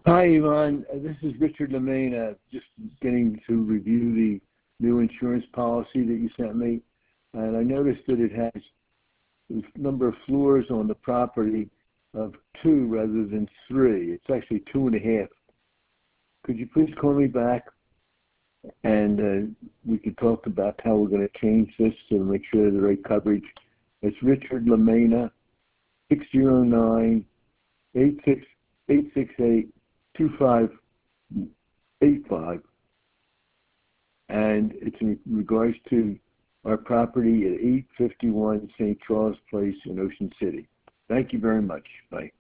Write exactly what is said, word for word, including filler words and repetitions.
Hi, Yvonne. Uh, This is Richard Lemaine. Uh, just getting to review the new insurance policy that you sent me. And I noticed that it has the number of floors on the property of two rather than three. It's actually two and a half. Could you please call me back and uh, we could talk about how we're going to change this to make sure the right coverage. It's Richard Lemaina, six zero nine, eight six eight, two five eight five, and it's in regards to our property at eight fifty-one Saint Charles Place in Ocean City. Thank you very much. Bye.